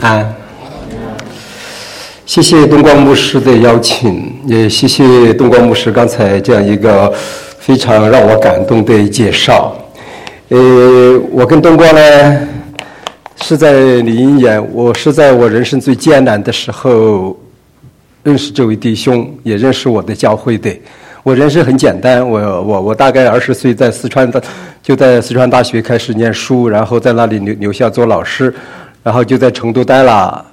安。谢谢东光牧师的邀请，也谢谢东光牧师刚才这样一个非常让我感动的介绍。我跟东光呢是在李英眼，我是在我人生最艰难的时候认识这位弟兄，也认识我的教会的。我人生很简单，我大概20岁在四川大学开始念书，然后在那里留校做老师，然后就在成都待了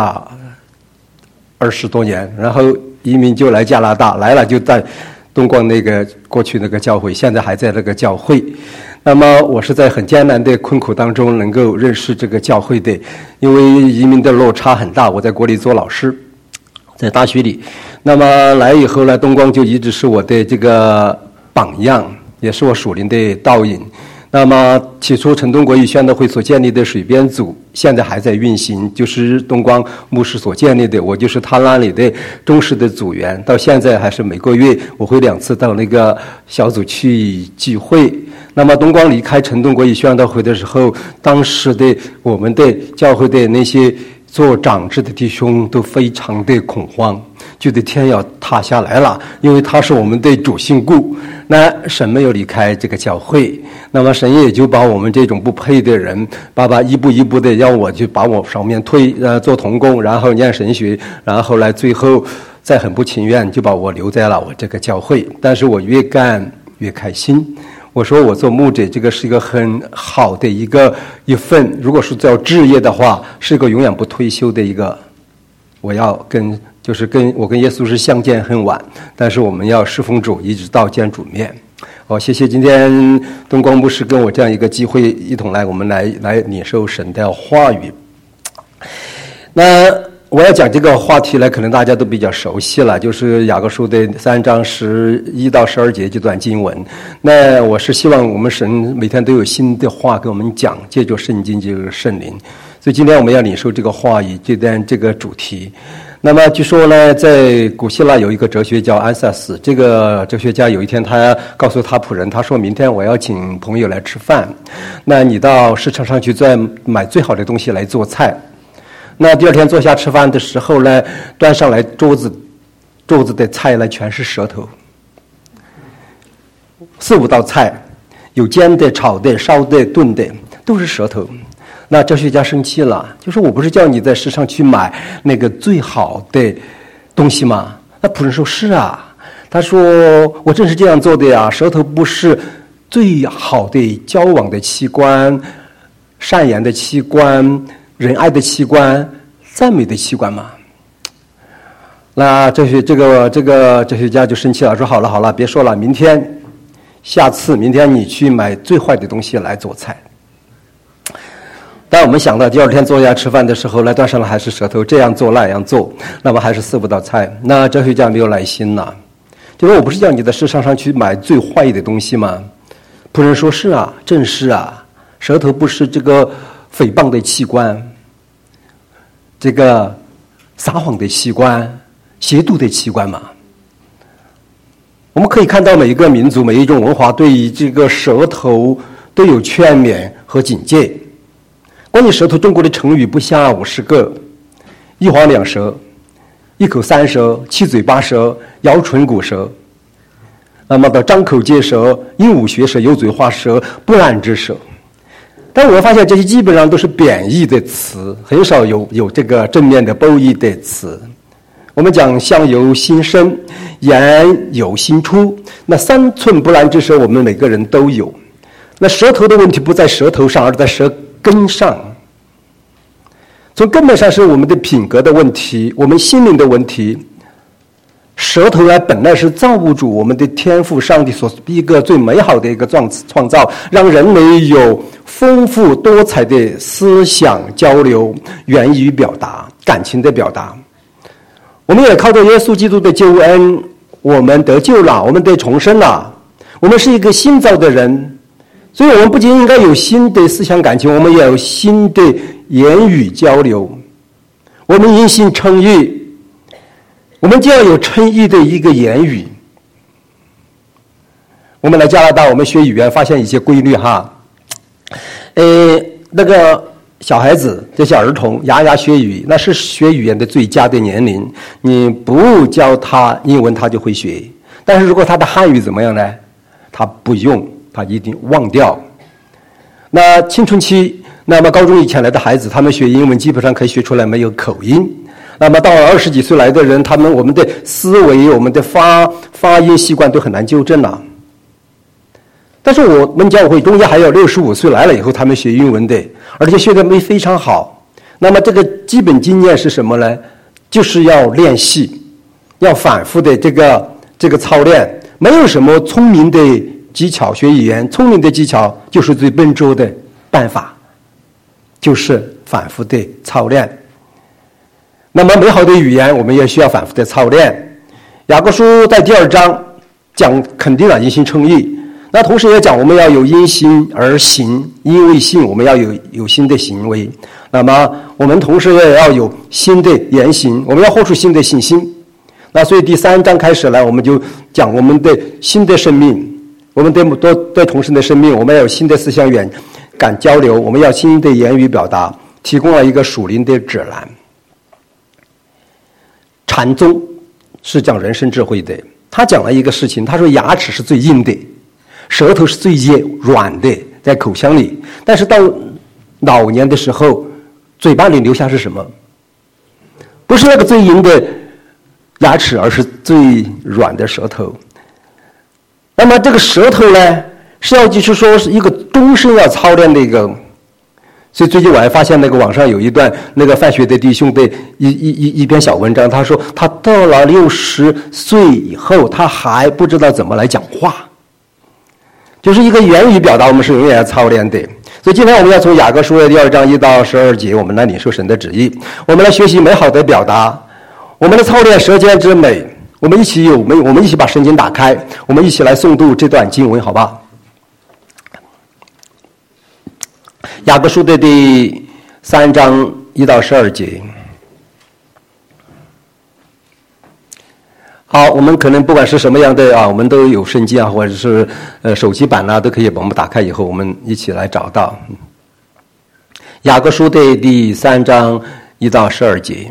20多年，然后移民就来加拿大，来了就在东光过去那个教会，现在还在那个教会。那么我是在很艰难的困苦当中能够认识这个教会的，因为移民的落差很大，我在国里做老师，在大学里。那么来以后呢，东光就一直是我的这个榜样，也是我属灵的导引。那么起初陈东国语宣道会所建立的水编组现在还在运行，就是东光牧师所建立的，我就是他那里的忠实的组员，到现在还是每个月我会2次到那个小组去聚会。那么东光离开陈东国语宣道会的时候，当时的我们的教会的那些做长执的弟兄都非常的恐慌，觉得天要塌下来了，因为他是我们的主心骨。那神没有离开这个教会，那么神也就把我们这种不配的人，爸爸一步一步的让我就把我上面推，做童工，然后念神学，然后来最后再很不情愿就把我留在了我这个教会。但是我越干越开心。我说我做牧者，这个是一个很好的一份，如果是叫职业的话，是一个永远不退休的一个。我要跟耶稣是相见恨晚，但是我们要侍奉主，一直到见主面。谢谢今天东光牧师跟我这样一个机会，一同我们来领受神的话语。那我要讲这个话题呢，可能大家都比较熟悉了，就是雅各书的3章11到12节这段经文。那我是希望我们神每天都有新的话跟我们讲，借助圣经，借助圣灵。所以今天我们要领受这个话语，这个主题。那么据说呢，在古希腊有一个哲学叫安萨斯，这个哲学家有一天他告诉他仆人，他说明天我要请朋友来吃饭，那你到市场上去再买最好的东西来做菜。那第二天坐下吃饭的时候呢，端上来桌子的菜呢全是舌头，4、5道菜，有煎的、炒的、烧的、炖的，都是舌头。那哲学家生气了，就说我不是叫你在市场去买那个最好的东西吗？那仆人说是啊，他说我正是这样做的呀，舌头不是最好的交往的器官、善言的器官、仁爱的器官、赞美的器官吗？那这个哲学家就生气了，说好了，别说了，明天你去买最坏的东西来做菜。但我们想到第二天坐下吃饭的时候呢，端上来还是舌头，这样做那样做，那么还是4、5道菜。那哲学家没有耐心了，就说我不是叫你在市场上去买最坏的东西吗？仆人说是啊，正是啊，舌头不是这个诽谤的器官，这个撒谎的器官，邪毒的器官嘛。我们可以看到每一个民族、每一种文化对于这个舌头都有劝勉和警戒。关于舌头，中国的成语不下50个：一黄两舌、一口三舌、七嘴八舌、摇唇鼓舌。那么的张口结舌、鹦鹉学舌、油嘴滑舌、不烂之舌。但我发现这些基本上都是贬义的词，很少有这个正面的褒义的词。我们讲相由心生，言由心出。那3寸不烂之舌，我们每个人都有。那舌头的问题不在舌头上，而在舌根上。从根本上是我们的品格的问题，我们心灵的问题。舌头呢，本来是造物主我们的天父上帝所一个最美好的一个创造，让人类有丰富多彩的思想交流、言语表达、感情的表达。我们也靠着耶稣基督的救恩，我们得救了，我们得重生了，我们是一个新造的人。所以我们不仅应该有新的思想感情，我们也有新的言语交流。我们因信称义，我们就要有称义的一个言语。我们来加拿大，我们学语言发现一些规律哈。那个小孩子这些儿童牙牙学语，那是学语言的最佳的年龄。你不教他英文，他就会学。但是如果他的汉语怎么样呢？他不用，他一定忘掉。那青春期，那么高中以前来的孩子，他们学英文基本上可以学出来没有口音。那么到了20几岁来的人，我们的思维、我们的发音习惯都很难纠正了。但是我们教会中间还有65岁来了以后，他们学英文的，而且学得非常好。那么这个基本经验是什么呢？就是要练习，要反复的这个操练。没有什么聪明的技巧学语言，聪明的技巧就是最笨拙的办法，就是反复的操练。那么美好的语言我们也需要反复的操练。雅各书在第2章讲肯定了因信称义，那同时也讲我们要有因信而行，因为信我们要有新的行为。那么我们同时也要有新的言行，我们要活出新的信心。那所以第3章开始来，我们就讲我们的新的生命，我们对同时的生命，我们要有新的思想远感交流，我们要新的言语表达，提供了一个属灵的指南。禅宗是讲人生智慧的，他讲了一个事情，他说牙齿是最硬的，舌头是最软的，在口腔里，但是到老年的时候，嘴巴里留下是什么？不是那个最硬的牙齿，而是最软的舌头。那么这个舌头呢，是要就是说是一个终身要操练的一个。所以最近我还发现那个网上有一段那个范学的弟兄的一篇小文章，他说他到了60岁以后，他还不知道怎么来讲话，就是一个言语表达，我们是永远要操练的。所以今天我们要从雅各书的第2章1到12节，我们来领受神的旨意，我们来学习美好的表达，我们来操练舌尖之美。我们一起把圣经打开，我们一起来诵读这段经文，好吧？雅各书的第3章1到12节。好，我们可能不管是什么样的我们都有圣经或者是手机版都可以把我们打开以后，我们一起来找到。雅各书的第3章1到12节。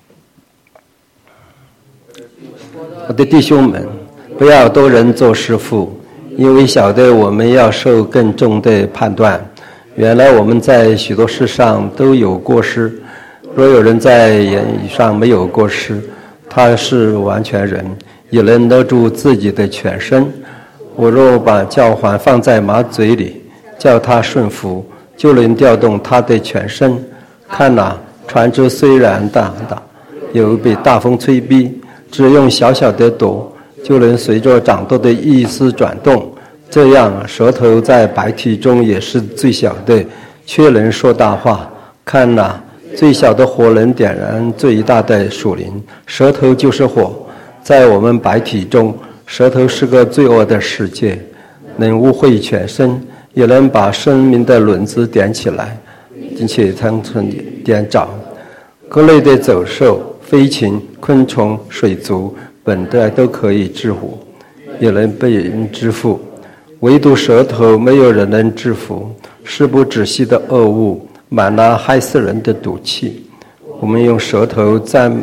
我的弟兄们，不要多人做师傅，因为晓得我们要受更重的判断。原来我们在许多事上都有过失，若有人在言语上没有过失，他是完全人，也能勒住自己的全身。我若把教环放在马嘴里，叫他顺服，就能调动他的全身。看哪，船只虽然大，有被大风吹逼，只用小小的舵，就能随着掌舵的意思转动。这样舌头在百体中也是最小的，却能说大话。看哪，最小的火能点燃最大的树林，舌头就是火。在我们百体中，舌头是个罪恶的世界，能污秽全身，也能把生命的轮子点起来，并且当成点着。各类的走兽、飞禽、昆虫、水族本来都可以制服，也能被人支付，唯独舌头没有人能制服，是不止息的恶物，满了害死人的毒气。我们用舌头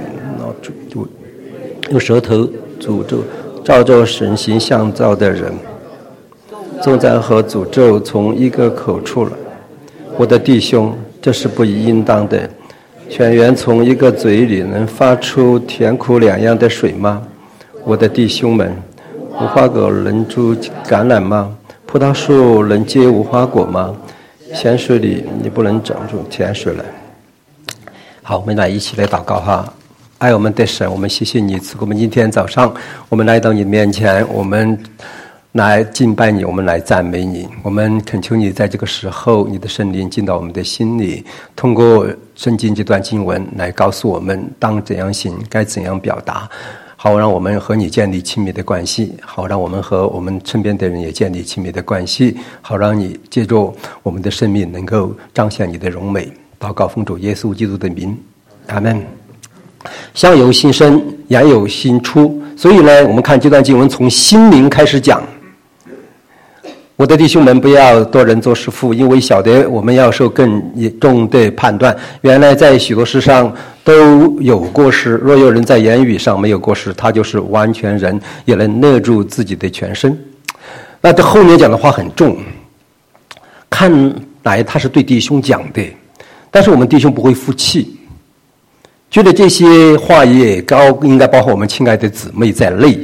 诅咒照着神形象造的人，颂赞和诅咒从一个口出来。我的弟兄，这是不应当的。泉源从一个嘴里能发出甜苦两样的水吗？我的弟兄们，无花果能出橄榄吗？葡萄树能结无花果吗？咸水里你不能长出甜水来。好，我们来一起来祷告哈。爱我们的神，我们谢谢你赐给我们今天早上，我们来到你面前，我们来敬拜你，我们来赞美你，我们恳求你在这个时候，你的圣灵进到我们的心里，通过圣经这段经文来告诉我们当怎样行，该怎样表达，好让我们和你建立亲密的关系，好让我们和我们身边的人也建立亲密的关系，好让你借助我们的生命能够彰显你的荣美。祷告奉主耶稣基督的名，阿们。相由心生，言由心出，所以呢，我们看这段经文从心灵开始讲。 我的弟兄们，不要多人做师傅，因为晓得我们要受更重的判断。原来在许多事上都有过失，若有人在言语上没有过失，他就是完全人，也能勒住自己的全身。那这后面讲的话很重，看来他是对弟兄讲的，但是我们弟兄不会负气，觉得这些话也应该包括我们亲爱的姊妹在内。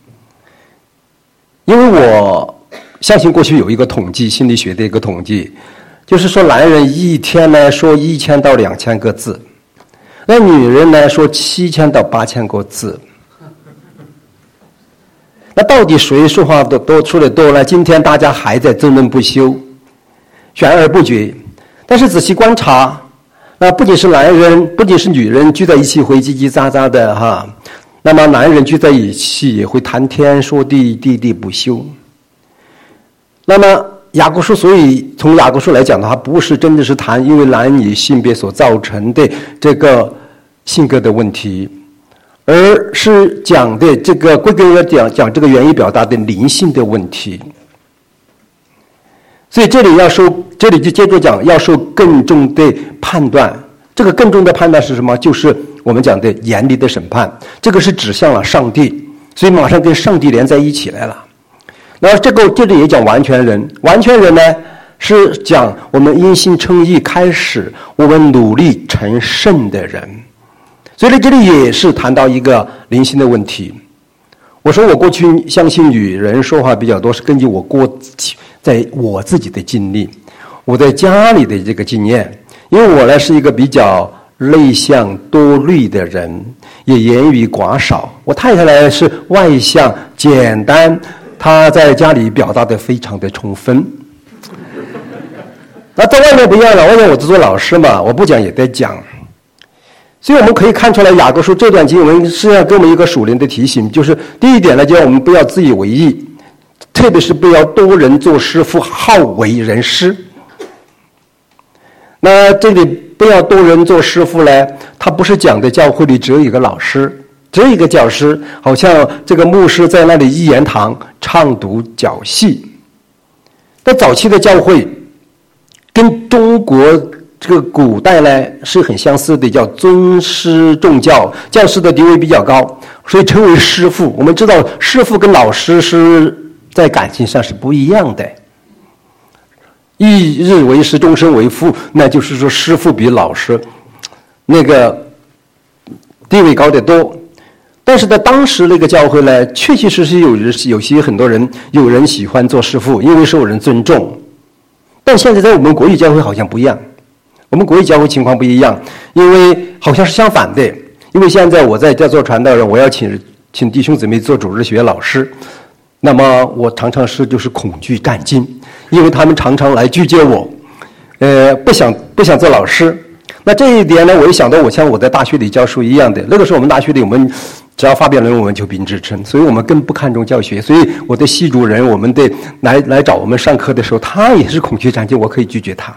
因为我相信过去有一个统计，心理学的一个统计，就是说男人一天呢说1000到2000个字，那女人呢说7000到8000个字。那到底谁说话多说的多呢？今天大家还在争论不休，悬而不决。但是仔细观察，那不仅是男人，不仅是女人聚在一起会叽叽喳喳的哈，那么男人聚在一起也会谈天说地，地地不休。那么雅各书，所以从雅各书来讲的话，不是真的是谈因为男女性别所造成的这个性格的问题，而是讲的这个归根要讲这个言语表达的灵性的问题。所以这里就接着讲要受更重的判断。这个更重的判断是什么？就是我们讲的严厉的审判。这个是指向了上帝，所以马上跟上帝连在一起来了。那这里也讲完全人，完全人呢是讲我们因信称义开始，我们努力成圣的人。所以这里也是谈到一个灵性的问题。我说我过去相信女人说话比较多，是根据在我自己的经历，我在家里的这个经验。因为我呢是一个比较内向多虑的人，也言语寡少。我太太呢是外向简单，她在家里表达的非常的充分。那在外面不一样了，外面我做老师嘛，我不讲也得讲。所以我们可以看出来，雅各书这段经文是要给我们一个属灵的提醒，就是第一点呢，就让我们不要自以为意，特别是不要多人做师傅，好为人师。那这里不要多人做师傅呢，他不是讲的教会里只有一个老师，只有一个教师，好像这个牧师在那里一言堂唱独角戏。在早期的教会跟中国这个古代呢是很相似的，叫尊师重教，教师的地位比较高，所以称为师傅。我们知道师傅跟老师是在感情上是不一样的，一日为师，终身为父，那就是说师傅比老师那个地位高得多。但是在当时那个教会呢，确确实实有些很多人有人喜欢做师傅，因为受人尊重。但现在在我们国语教会好像不一样，我们国语教会情况不一样，因为好像是相反的。因为现在我在做传道人，我要请弟兄姊妹做主日学老师，那么我常常就是恐惧战惊，因为他们常常来拒绝我，不想做老师。那这一点呢，我一想到我像我在大学里教书一样的，那个时候我们大学里我们只要发表论文我们就评职称，所以我们更不看重教学。所以我的系主任，我们的来找我们上课的时候，他也是恐惧战惊，我可以拒绝他。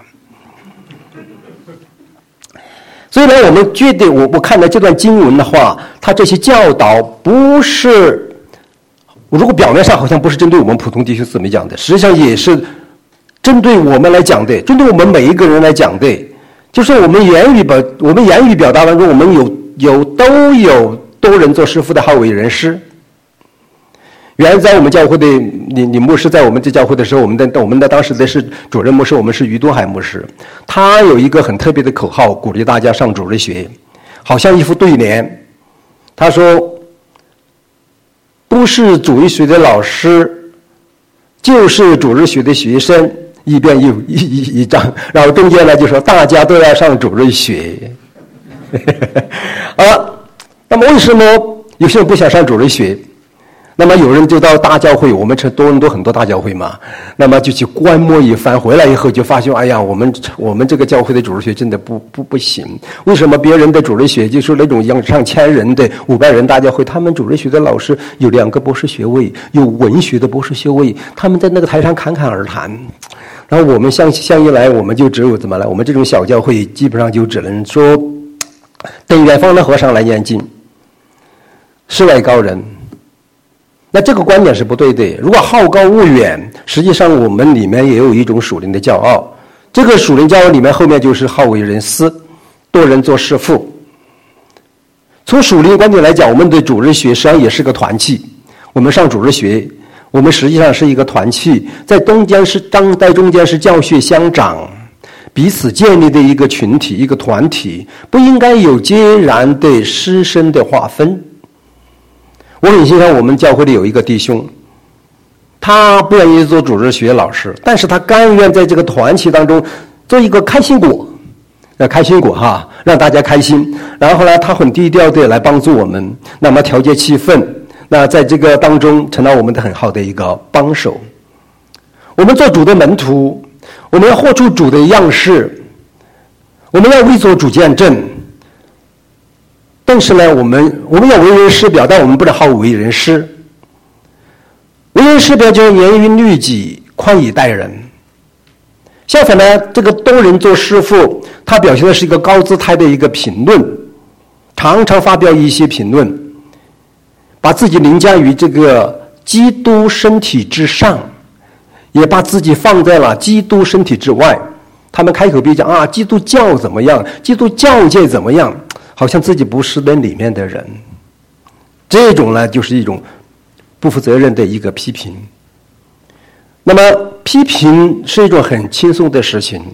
所以呢，我们觉得我看到这段经文的话，他这些教导不是，如果表面上好像不是针对我们普通弟兄姊妹讲的，实际上也是针对我们来讲的，针对我们每一个人来讲的。就是我们言语表达当中，我们都有多人做师傅的好为人师。原来在我们教会的李牧师在我们这教会的时候，我们的当时的是主任牧师，我们是于东海牧师，他有一个很特别的口号，鼓励大家上主日学，好像一副对联。他说：“不是主日学的老师，就是主日学的学生。”一边一张，然后中间呢就说大家都要上主日学。那么为什么有些人不想上主日学？那么有人就到大教会，我们多伦多很多大教会嘛，那么就去观摩一番，回来以后就发现，哎呀，我们这个教会的主日学真的不行。为什么别人的主日学就是那种上1000人的500人大教会，他们主日学的老师有2个博士学位，有文学的博士学位，他们在那个台上侃侃而谈。然后我们像一来，我们就只有怎么来？我们这种小教会基本上就只能说，等远方的和尚来念经，世外高人。 那这个观点是不对的。如果好高骛远，实际上我们里面也有一种属灵的骄傲。这个属灵骄傲里面后面就是好为人师，多人做师傅。从属灵观点来讲，我们的主日学实际上也是个团契。我们上主日学，我们实际上是一个团契，在中间是教学相长，彼此建立的一个群体，一个团体，不应该有截然的师生的划分。我很欣赏我们教会里有一个弟兄，他不愿意做主日学老师，但是他甘愿在这个团体当中做一个开心果，让大家开心。然后呢，他很低调的来帮助我们，那么调节气氛，那在这个当中成了我们的很好的一个帮手。我们做主的门徒，我们要活出主的样式，我们要为做主见证。但是呢，我们要为人师表，但我们不能好为人师。为人师表就是严于律己，宽以待人。相反呢，这个多人做师傅，他表现的是一个高姿态的一个评论，常常发表一些评论，把自己凌驾于这个基督身体之上，也把自己放在了基督身体之外。他们开口闭讲啊，基督教怎么样，基督教界怎么样，好像自己不是那里面的人。这种呢，就是一种不负责任的一个批评。那么批评是一种很轻松的事情，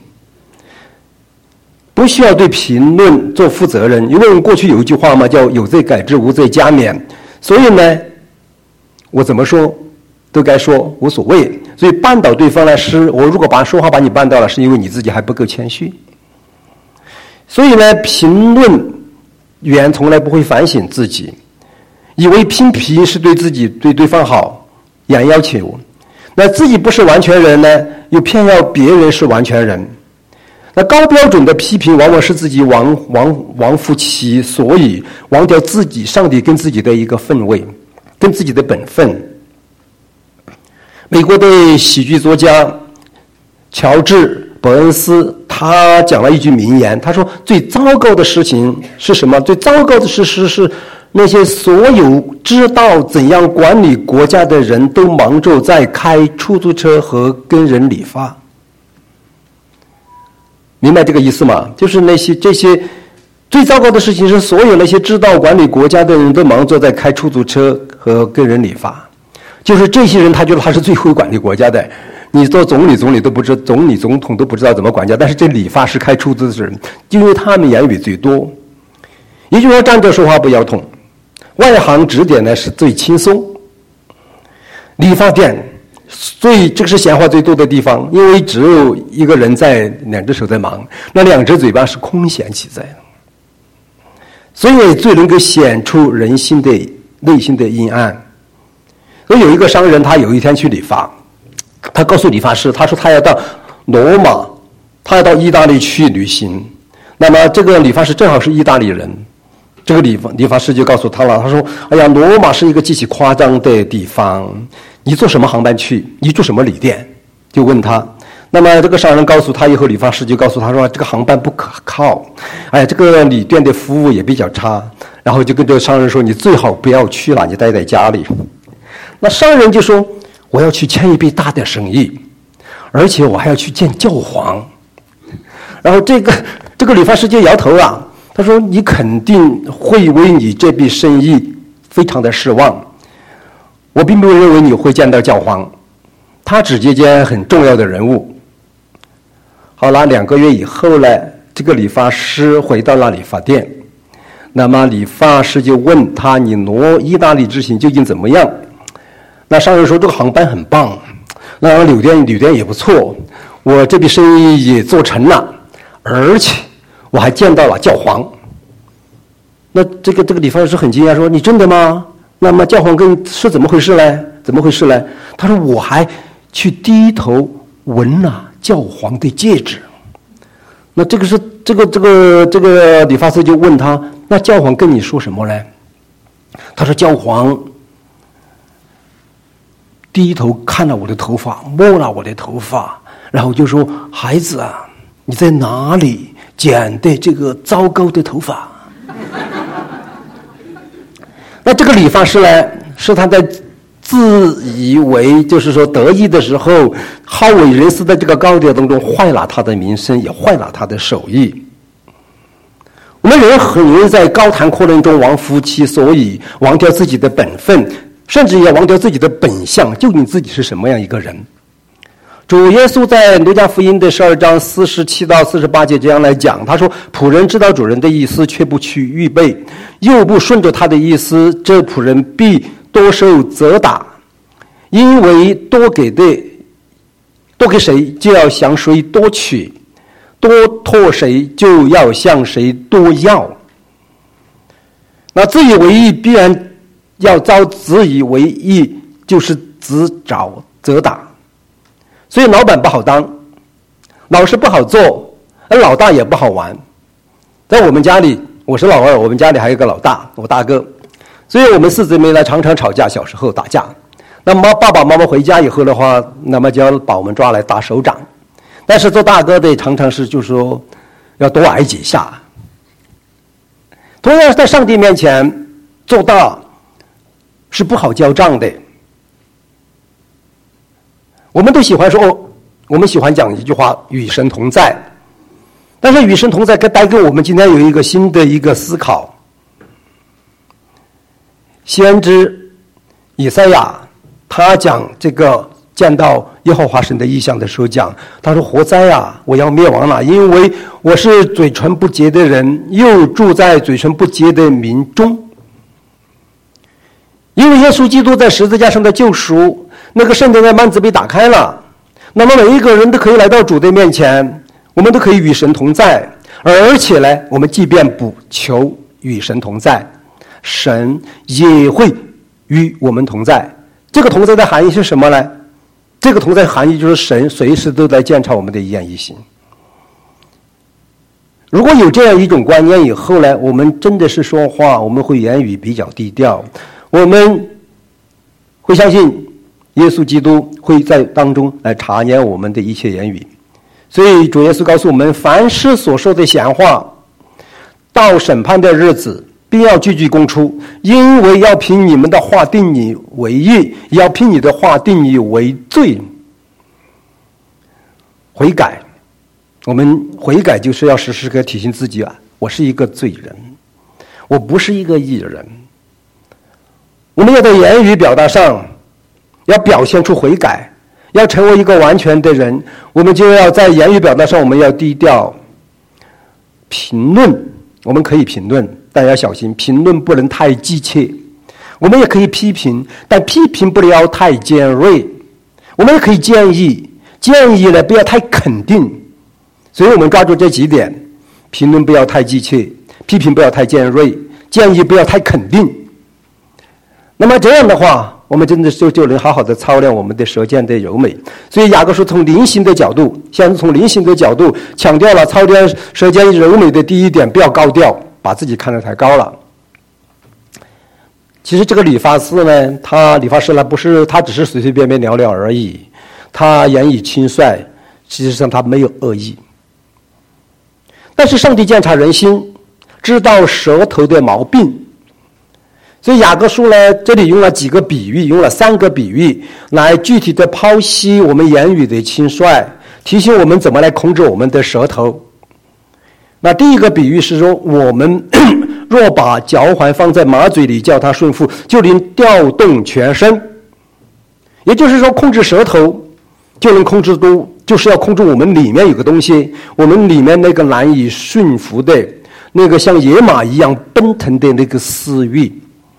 不需要对评论做负责任。因为我们过去有一句话嘛，叫有罪改之，无罪加勉。所以呢，我怎么说都该说，无所谓。所以绊倒对方呢，我如果说话把你绊倒了，是因为你自己还不够谦虚。所以呢，评论员从来不会反省自己，以为批评是对自己对对方好，严要求。那自己不是完全人呢，又偏要别人是完全人。那高标准的批评往往是自己忘乎其所以，忘掉自己上帝跟自己的一个分位，跟自己的本分。美国的喜剧作家乔治·伯恩斯他讲了一句名言，他说最糟糕的事情是什么？最糟糕的事是那些所有知道怎样管理国家的人都忙着在开出租车和跟人理发。明白这个意思吗？就是这些最糟糕的事情是所有那些知道管理国家的人都忙着在开出租车和跟人理发。就是这些人他觉得他是最会管理国家的，你做总理都不知道，总统都不知道怎么管家，但是这理发师开出租的人，因为他们言语最多。也就是说，站着说话不腰痛，外行指点呢是最轻松。理发店这个是闲话最多的地方，因为只有一个人在，两只手在忙，那两只嘴巴是空闲起在的，所以最能够显出人心的内心的阴暗。所以有一个商人，他有一天去理发，他告诉理发师，他说他要到罗马，他要到意大利去旅行。那么这个理发师正好是意大利人，这个理发师就告诉他了，他说哎呀，罗马是一个极其夸张的地方，你坐什么航班去，你住什么旅店，就问他。那么这个商人告诉他以后，理发师就告诉他说这个航班不可靠，哎呀，这个旅店的服务也比较差，然后就跟这个商人说，你最好不要去了，你待在家里。那商人就说，我要去签一笔大的生意，而且我还要去见教皇。然后这个理发师就摇头啊，他说你肯定会为你这笔生意非常的失望，我并不认为你会见到教皇，他只接见很重要的人物。好了，2个月以后呢，这个理发师回到了理发店，那么理发师就问他，你意大利之行究竟怎么样？那商人说这个航班很棒，那旅店也不错，我这笔生意也做成了，而且我还见到了教皇。那这个理发师很惊讶，说你真的吗？那么教皇是怎么回事呢？他说我还去低头闻了教皇的戒指。那这个理发师就问他，那教皇跟你说什么呢？他说教皇低头看了我的头发，摸了我的头发，然后就说，孩子啊，你在哪里剪的这个糟糕的头发？那这个理发师呢，是他在自以为就是说得意的时候，好为人师的这个高调当中，坏了他的名声，也坏了他的手艺。我们人很容易在高谈阔论中忘乎其所以，忘掉自己的本分，甚至也忘掉自己的本相，究竟自己是什么样一个人。主耶稣在路加福音的12章47到48节这样来讲，他说：仆人知道主人的意思，却不去预备，又不顺着他的意思，这仆人必多受责打，因为多给谁，就要向谁多取，多托谁，就要向谁多要。那自以为义必然要遭自以为义，就是自找责打。所以老板不好当，老师不好做，而老大也不好玩。在我们家里，我是老二，我们家里还有一个老大，我大哥。所以我们四姊妹呢常常吵架，小时候打架。那么爸爸妈妈回家以后的话，那么就要把我们抓来打手掌。但是做大哥的常常是就是说要多挨几下。同样在上帝面前做大是不好交账的。我们都喜欢说，我们喜欢讲一句话，与神同在。但是与神同在带给我们今天有一个新的一个思考。先知以赛亚他讲这个见到耶和华神的异象的时候讲，他说：活哉啊，我要灭亡了，因为我是嘴唇不洁的人，又住在嘴唇不洁的民中。因为耶稣基督在十字架上的救赎，那个圣殿的幔子被打开了，那么每一个人都可以来到主的面前，我们都可以与神同在。而且呢，我们即便不求与神同在，神也会与我们同在。这个同在的含义是什么呢？这个同在的含义就是神随时都在监察我们的一言一行。如果有这样一种观念以后呢，我们真的是说话，我们会言语比较低调，我们会相信耶稣基督会在当中来察验我们的一切言语。所以主耶稣告诉我们，凡事所说的闲话，到审判的日子必要句句供出，因为要凭你们的话定你为义，也要凭你的话定你为罪。悔改，我们悔改就是要时时刻提醒自己啊，我是一个罪人，我不是一个义人。我们要在言语表达上要表现出悔改，要成为一个完全的人，我们就要在言语表达上我们要低调。评论我们可以评论，但要小心，评论不能太激切。我们也可以批评，但批评不要太尖锐。我们也可以建议，建议呢不要太肯定。所以我们抓住这几点，评论不要太激切，批评不要太尖锐，建议不要太肯定。那么这样的话，我们真的就能好好的操练我们的舌尖的柔美。所以雅各书从灵性的角度，先是从灵性的角度强调了操练舌尖柔美的第一点，不要高调，把自己看得太高了。其实这个理发师呢，理发师呢不是他只是随随便便聊聊而已，他言语轻率，实际上他没有恶意。但是上帝鉴察人心，知道舌头的毛病。所以雅各书呢，这里用了几个比喻，用了3个比喻来具体的剖析我们言语的轻率，提醒我们怎么来控制我们的舌头。那第一个比喻是说，我们若把脚环放在马嘴里，叫它顺服，就能调动全身。也就是说，控制舌头就能控制住，就是要控制我们里面有个东西，我们里面那个难以驯服的那个像野马一样奔腾的那个私欲。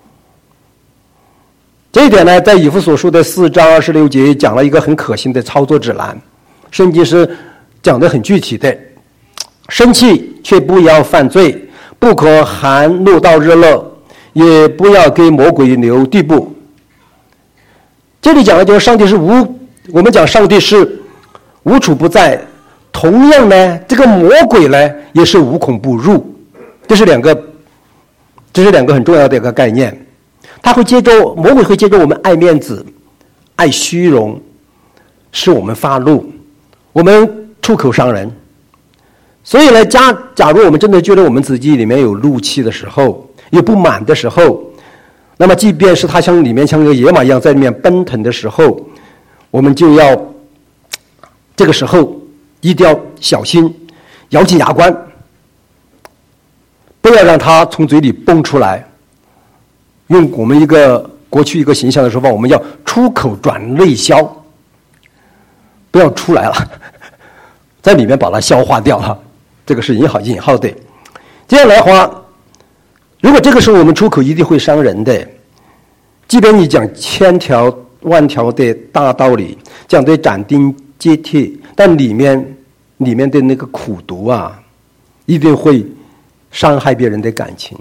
这一点呢，在以弗所书的4章26节讲了一个很可行的操作指南。圣经是讲得很具体的，生气却不要犯罪，不可含怒到日落，也不要给魔鬼留地步。这里讲的就是上帝是我们讲上帝是无处不在，同样呢，这个魔鬼呢也是无孔不入。这是两个很重要的一个概念。魔鬼会借着我们爱面子、爱虚荣，使我们发怒，我们出口伤人。所以呢，假如我们真的觉得我们自己里面有怒气的时候，有不满的时候， 那么即便是它里面像个野马一样在里面奔腾的时候，我们就要这个时候一定要小心，咬紧牙关，不要让它从嘴里蹦出来。用我们过去一个形象的说法，我们要出口转内消，不要出来了，在里面把它消化掉了，这个是引号的。接下来的话，如果这个时候我们出口，一定会伤人的。即便你讲千条万条的大道理，讲的斩钉截铁，但里面的那个苦毒啊，一定会伤害别人的感情。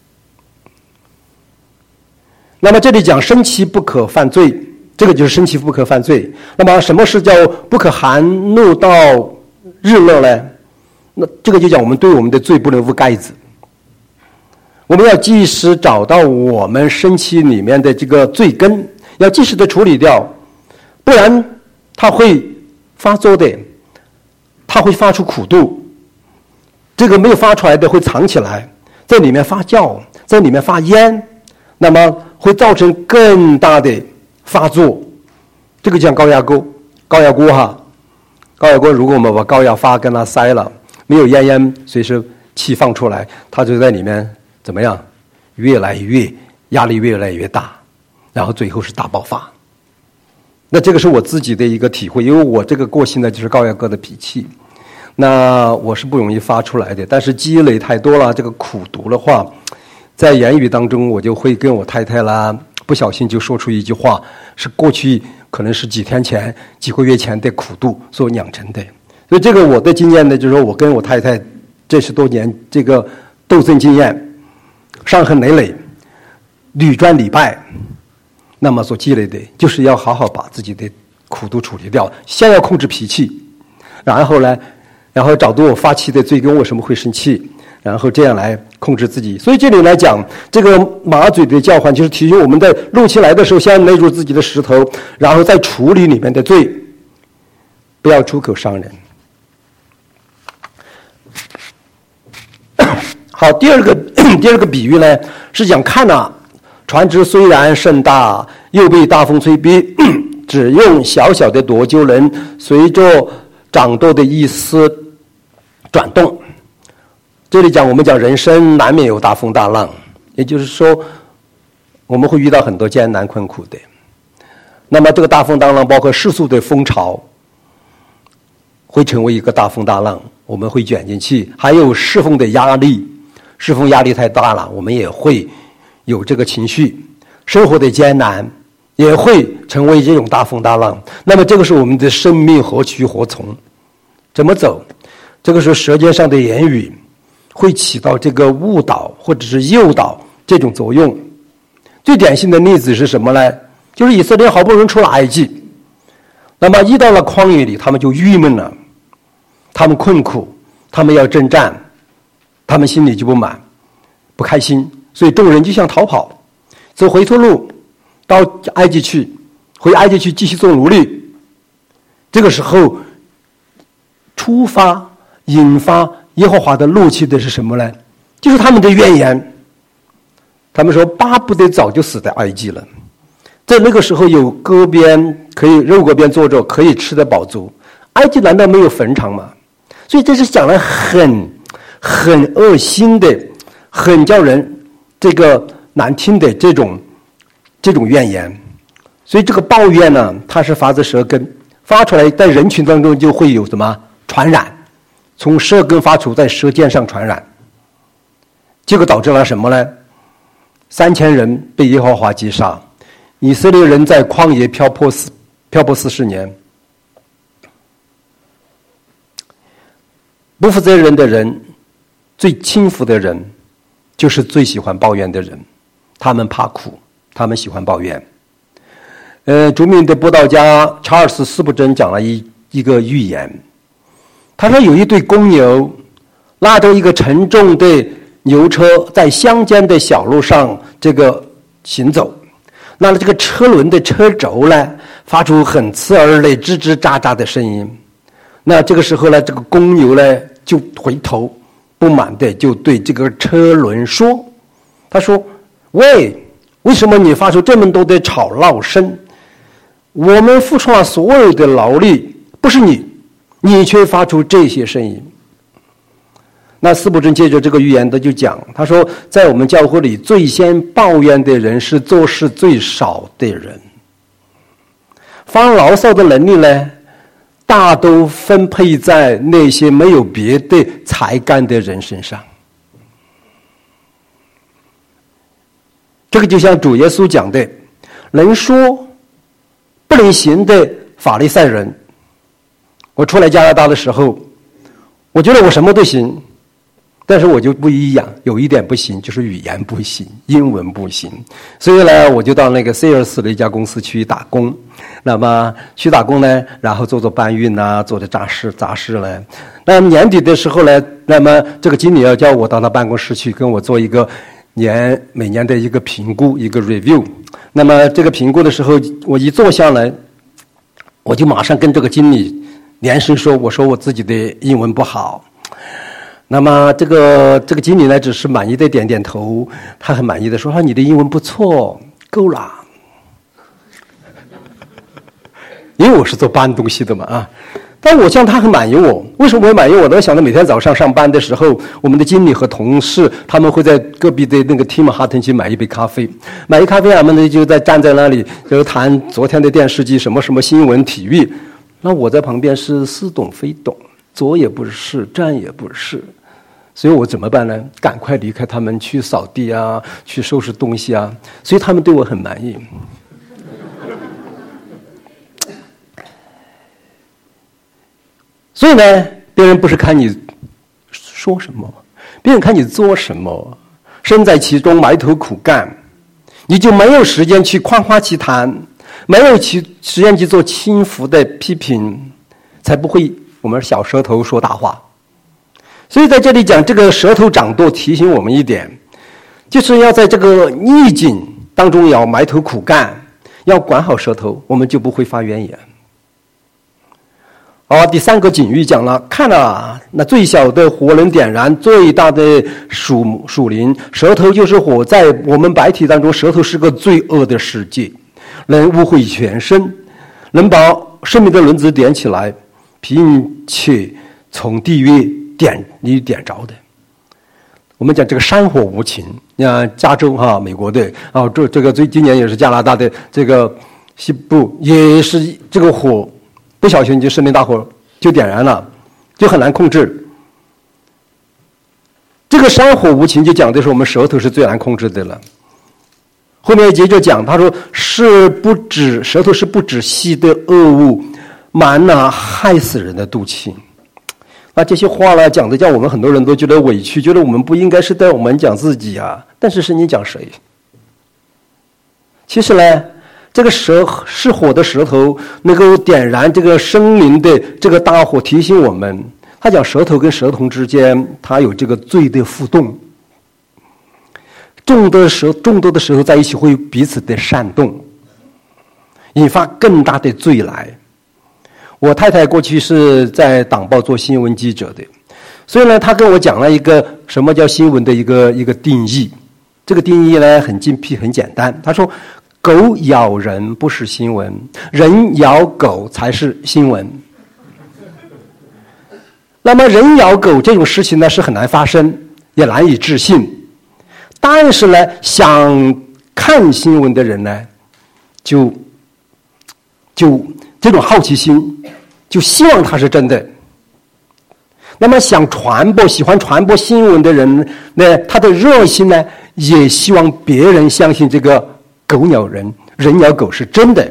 那么这里讲生气不可犯罪，这个就是生气不可犯罪。那么什么是叫不可含怒到日落呢？那这个就讲我们对我们的罪不能捂盖子，我们要及时找到我们生气里面的这个罪根，要及时的处理掉，不然它会发作的，它会发出苦度，这个没有发出来的会藏起来，在里面发酵，在里面发烟，那么会造成更大的发作。这个讲高压锅哈，高压锅如果我们把高压发跟它塞了，没有烟随时气放出来，它就在里面怎么样？压力越来越大，然后最后是大爆发。那这个是我自己的一个体会，因为我这个过性呢就是高压锅的脾气，那我是不容易发出来的，但是积累太多了，这个苦毒的话，在言语当中我就会跟我太太啦，不小心就说出一句话，是过去可能是几天前、几个月前的苦度所养成的。所以这个我的经验呢，就是说我跟我太太这10多年这个斗争经验，伤痕累累，屡战屡败，那么所积累的就是要好好把自己的苦度处理掉，先要控制脾气，然后找到我发气的罪根为什么会生气，然后这样来控制自己。所以这里来讲，这个马嘴的叫唤就是提醒我们在怒气来的时候，先勒住自己的石头，然后再处理里面的罪，不要出口伤人。好，第二个比喻呢，是讲看啊，船只虽然甚大，又被大风吹逼，只用小小的舵就能随着掌舵的意思转动。这里讲我们讲人生难免有大风大浪，也就是说我们会遇到很多艰难困苦的。那么这个大风大浪包括世俗的风潮会成为一个大风大浪，我们会卷进去，还有侍奉的压力，侍奉压力太大了，我们也会有这个情绪，生活的艰难也会成为这种大风大浪。那么这个是我们的生命何去何从，怎么走？这个是舌尖上的言语会起到这个误导或者是诱导这种作用。最典型的例子是什么呢？就是以色列好不容易出了埃及，那么一到了旷野里，他们就郁闷了，他们困苦，他们要征战，他们心里就不满不开心，所以众人就想逃跑，走回头路到埃及去，回埃及去继续做奴隶。这个时候引发耶和华的怒气的是什么呢？就是他们的怨言。他们说巴不得早就死在埃及了，在那个时候有锅边可以肉锅边坐着，可以吃得饱足，埃及难道没有坟场吗？所以这是讲了很恶心的，很叫人这个难听的这种怨言。所以这个抱怨呢，它是发自舌根，发出来在人群当中就会有什么传染，从舌根发出，在舌尖上传染。结果导致了什么呢？3000人被耶和华击杀，以色列人在旷野漂泊40年。不负责任的人，最轻浮的人，就是最喜欢抱怨的人。他们怕苦，他们喜欢抱怨。著名的布道家查尔斯·斯布真讲了一个寓言，他说有一对公牛拉着一个沉重的牛车在乡间的小路上这个行走，那这个车轮的车轴呢发出很刺耳的吱吱喳喳的声音。那这个时候呢，这个公牛呢就回头不满的就对这个车轮说，他说喂， 为什么你发出这么多的吵闹声？我们付出了所有的劳力，不是你却发出这些声音。那司布真接着这个预言的就讲，他说在我们教会里最先抱怨的人是做事最少的人，发牢骚的能力呢，大都分配在那些没有别的才干的人身上。这个就像主耶稣讲的，能说不能行的法利赛人。我出来加拿大的时候，我觉得我什么都行，但是我就不一样，有一点不行，就是语言不行，英文不行。所以呢，我就到那个 Sears 的一家公司去打工。那么去打工呢，然后做搬运啊，做的杂事呢。那年底的时候呢，那么这个经理要叫我到他办公室去，跟我做一个每年的一个评估，一个 review。那么这个评估的时候，我一坐下来，我就马上跟这个经理连声说，我说我自己的英文不好。那么这个经理呢，只是满意的点点头，他很满意的说，你的英文不错，够了。因为我是做搬东西的嘛啊。但我想他很满意我，为什么会满意我呢？我想到每天早上上班的时候，我们的经理和同事他们会在隔壁的那个 Tim Hortons 去买一杯咖啡，买一咖啡，他们呢就站在那里就谈昨天的电视剧什么新闻体育，那我在旁边是似懂非懂，左也不是，站也不是，所以我怎么办呢？赶快离开他们去扫地啊，去收拾东西啊，所以他们对我很满意。所以呢，别人不是看你说什么，别人看你做什么，身在其中埋头苦干，你就没有时间去夸夸其谈，没有时间去做轻浮的批评，才不会我们小舌头说大话。所以在这里讲这个舌头掌舵，提醒我们一点，就是要在这个逆境当中要埋头苦干，要管好舌头，我们就不会发怨言。第三个警喻讲了，看啊，那最小的火能点燃最大的树林，舌头就是火，在我们白体当中，舌头是个罪恶的世界，能污秽全身，能把生命的轮子点起来，并且从地狱点着的。我们讲这个山火无情，你看加州美国的这个今年也是加拿大的这个西部也是这个火。不小心就森林大火就点燃了，就很难控制。这个山火无情就讲的是我们舌头是最难控制的了。后面接着讲，他说舌头是不止息的恶物，满了害死人的毒气。那这些话呢，讲的叫我们很多人都觉得委屈，觉得我们不应该是在我们讲自己啊，但是你讲谁？其实呢，这个是火的舌头能够点燃这个生灵的这个大火，提醒我们，他讲舌头跟舌头之间，它有这个罪的互动，众多的舌头在一起会彼此的煽动，引发更大的罪来。我太太过去是在党报做新闻记者的，所以呢，她跟我讲了一个什么叫新闻的一个定义。这个定义呢很精辟很简单，她说狗咬人不是新闻，人咬狗才是新闻。那么人咬狗这种事情呢是很难发生，也难以置信。但是呢，想看新闻的人呢，就这种好奇心，就希望它是真的。那么喜欢传播新闻的人呢，他的热心呢，也希望别人相信这个狗咬人，人咬狗是真的。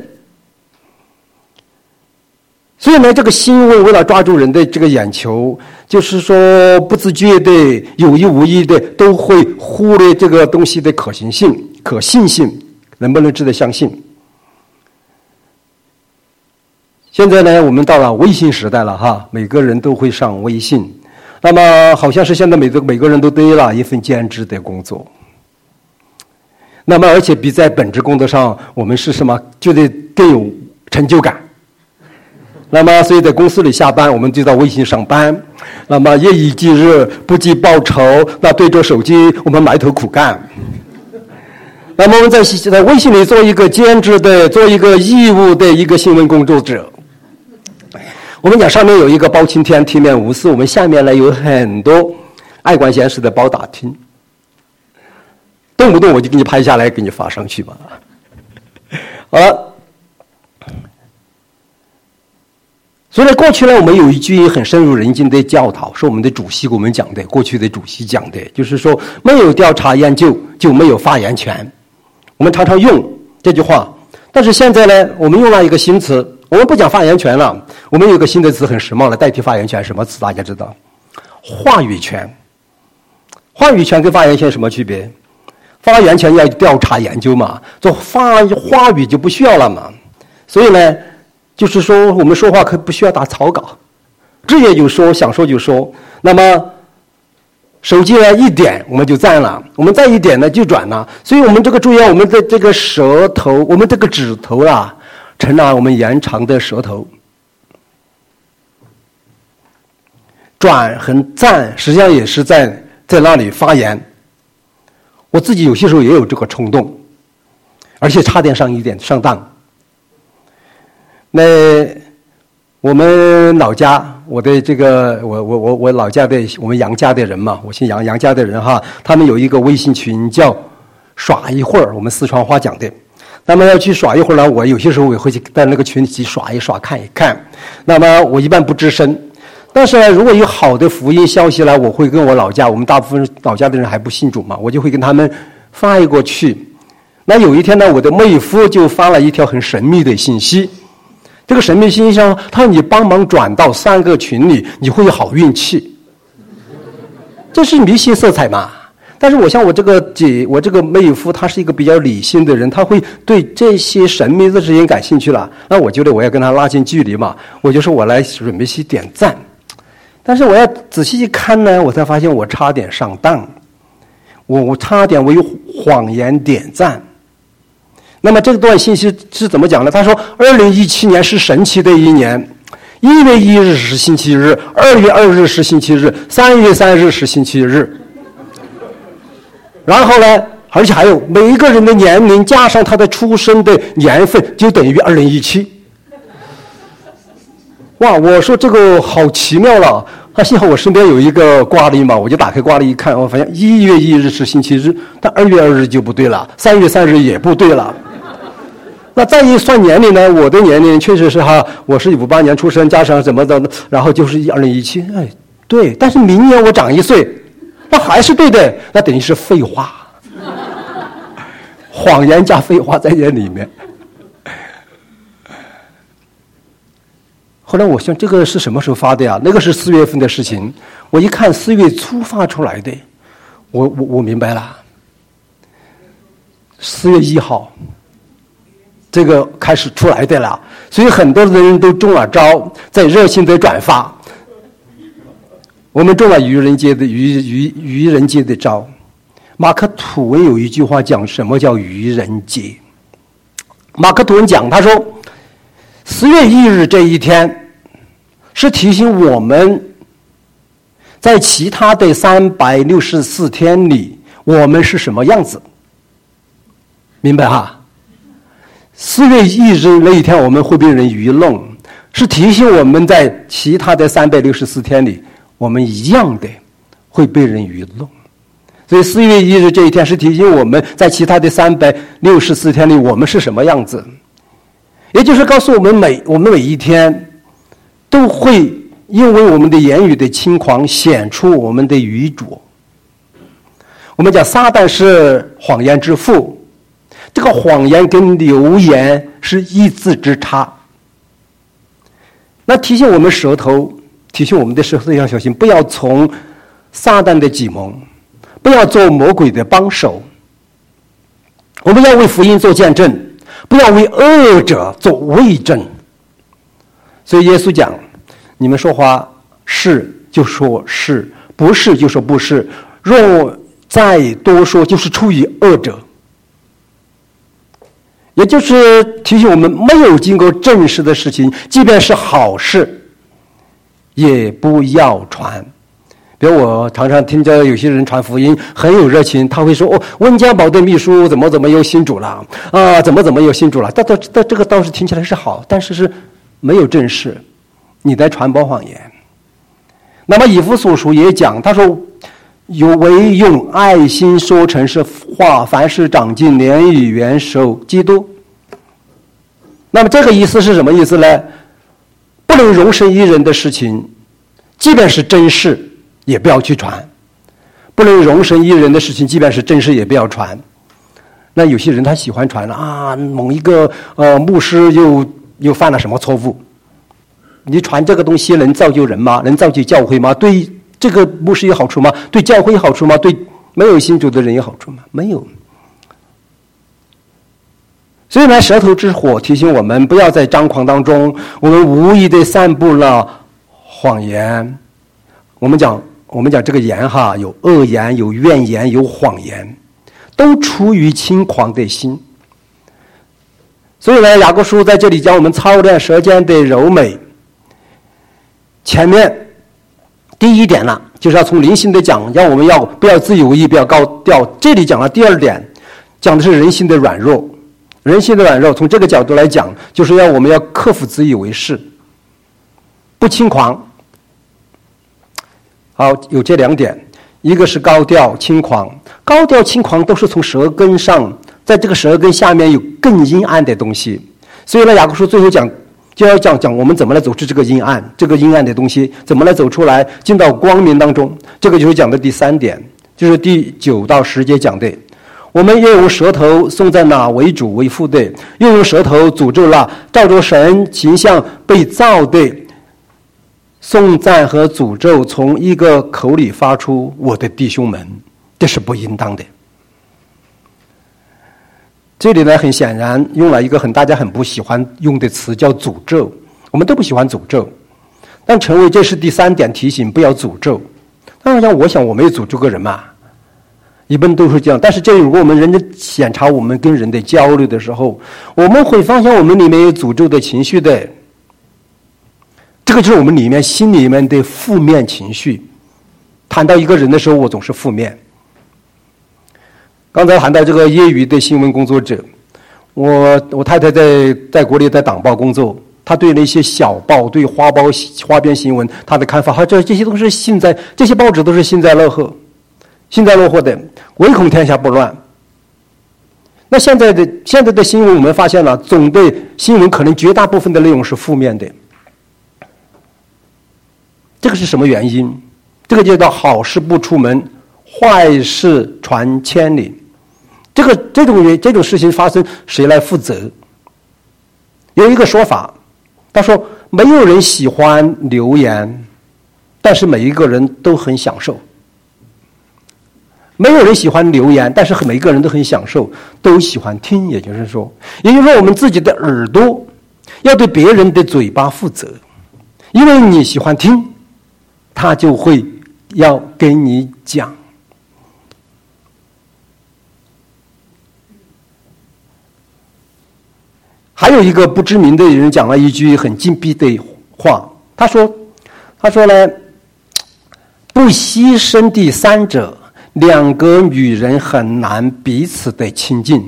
所以呢，这个新闻为了抓住人的这个眼球，就是说不自觉的、有意无意的，都会忽略这个东西的可信性，能不能值得相信。现在呢，我们到了微信时代了哈，每个人都会上微信。那么好像是现在每个人都得了一份兼职的工作。那么而且比在本职工作上，我们是什么，就得更有成就感。那么所以在公司里下班，我们就到微信上班。那么夜以继日，不计报酬，那对着手机我们埋头苦干。 那么我们在微信里做一个兼职的，做一个义务的一个新闻工作者。我们讲上面有一个包青天，体面无私，我们下面呢有很多爱管闲事的包打听，动不动我就给你拍下来，给你发上去嘛。好了，所以呢，过去呢，我们有一句很深入人心的教导，是我们的主席给我们讲的，过去的主席讲的，就是说没有调查研究就没有发言权。我们常常用这句话，但是现在呢，我们用了一个新词。我们不讲发言权了，我们有个新的词很时髦了，代替发言权，什么词大家知道？话语权。话语权跟发言权什么区别？发言权要调查研究嘛，做话语就不需要了嘛。所以呢，就是说我们说话可不需要打草稿，直接就说，想说就说。那么手机呢一点我们就赞了，我们再一点呢就转了。所以我们这个注意，我们的这个舌头，我们这个指头啊，成了我们延长的舌头。转和赞实际上也是在那里发言。我自己有些时候也有这个冲动，而且差点上当。那我们老家，我的这个我老家的我们杨家的人嘛，我姓杨，杨家的人哈，他们有一个微信群叫耍一会儿，我们四川话讲的。那么要去耍一会儿呢，我有些时候也会去在那个群里去耍一耍，看一看。那么我一般不吱声，但是呢，如果有好的福音消息呢，我会跟我老家，我们大部分老家的人还不信主嘛，我就会跟他们发过去。那有一天呢，我的妹夫就发了一条很神秘的信息。这个神秘信息上，他说你帮忙转到3个群里，你会有好运气。这是迷信色彩嘛？但是我像我这个妹夫，他是一个比较理性的人，他会对这些神秘的事情感兴趣了。那我觉得我要跟他拉近距离嘛，我就说我来准备去点赞。但是我要仔细一看呢，我才发现我差点上当，我差点为谎言点赞。那么这段信息是怎么讲呢？他说2017年是神奇的一年，1月1日是星期日，2月2日是星期日，3月3日是星期日。然后呢，而且还有每一个人的年龄加上他的出生的年份就等于2017。哇，我说这个好奇妙了。幸好我身边有一个挂历嘛，我就打开挂历一看，我发现1月1日是星期日，但2月2日就不对了，3月3日也不对了。那再一算年龄呢，我的年龄确实是我是58年出生，加上什么的，然后就是2017，哎，对，但是明年我长1岁，那还是对的，那等于是废话，谎言加废话在这里面。后来我想这个是什么时候发的呀？那个是4月份的事情，我一看4月初发出来的，我明白了，4月1号。这个开始出来的了，所以很多的人都中了招，在热心的转发。我们中了愚人节的招。马克吐温有一句话讲什么叫愚人节。马克吐温讲，他说4月1日这一天是提醒我们在其他的364天里我们是什么样子，明白哈？4月1日那一天我们会被人愚弄，是提醒我们在其他的364天里我们一样的会被人愚弄。所以4月1日这一天是提醒我们在其他的364天里我们是什么样子，也就是告诉我们每一天都会因为我们的言语的轻狂显出我们的愚拙。我们讲撒旦是谎言之父，这个谎言跟流言是一字之差。那提醒我们舌头，提醒我们的舌头要小心，不要从撒旦的计谋，不要做魔鬼的帮手。我们要为福音做见证，不要为恶者做伪证。所以耶稣讲，你们说话是就说是，不是就说不是，若再多说就是出于恶者。也就是提醒我们，没有经过证实的事情，即便是好事也不要传。 比如我常常听着有些人传福音很有热情，他会说温家宝的秘书怎么又信主了啊，怎么又信主了，但这个倒是听起来是好，但是没有正视，你在传播谎言。那么以弗所书也讲，他说唯用爱心说诚实话，凡事长进，连与元首基督。那么这个意思是什么意思呢？不能容身一人的事情，即便是真事也不要去传，不能容身一人的事情，即便是真事也不要传。那有些人他喜欢传某一个牧师又犯了什么错误，你传这个东西能造就人吗？能造就教会吗？对这个牧师有好处吗？对教会有好处吗？对没有信主的人有好处吗？没有。所以呢，舌头之火提醒我们不要在张狂当中，我们无意地散布了谎言。我们讲这个言有恶言，有怨言，有谎言，都出于轻狂的心。所以呢，雅各书在这里教我们操练舌尖的柔美。前面第一点呢，就是要从灵性的讲，让我们不要自以为意，不要高调。这里讲了第二点，讲的是人性的软弱。人性的软弱，从这个角度来讲，就是我们要克服自以为是，不轻狂。好，有这两点，一个是高调轻狂，高调轻狂都是从舌根上，在这个舌根下面有更阴暗的东西。所以呢，雅各书最后就要讲我们怎么来走出这个阴暗的东西，怎么来走出来，进到光明当中。这个就是讲的第三点，就是第9到10节讲的。我们又用舌头颂赞那为主为父的，又用舌头诅咒那照着神形象被造的。颂赞和诅咒从一个口里发出，我的弟兄们，这是不应当的。这里呢，很显然用了一个大家很不喜欢用的词，叫诅咒。我们都不喜欢诅咒，但成为这是第3点提醒，不要诅咒。但我想我没有诅咒个人嘛，一般都是这样。但是如果我们认真检查我们跟人的交流的时候，我们会发现我们里面有诅咒的情绪的。这个就是我们心里面的负面情绪。谈到一个人的时候，我总是负面。刚才谈到这个业余的新闻工作者，我太太在国内在党报工作，她对那些小报、对花边新闻，她的看法，这些都是这些报纸都是幸灾乐祸的，唯恐天下不乱。那现在的新闻，我们发现了，总的新闻可能绝大部分的内容是负面的。这个是什么原因？这个就叫好事不出门，坏事传千里。这种事情发生，谁来负责？有一个说法，他说没有人喜欢流言，但是每一个人都很享受。没有人喜欢流言，但是每一个人都很享受，都喜欢听。也就是说，我们自己的耳朵要对别人的嘴巴负责，因为你喜欢听，他就会要跟你讲。还有一个不知名的人讲了一句很精辟的话，他说呢，不牺牲第三者，两个女人很难彼此的亲近。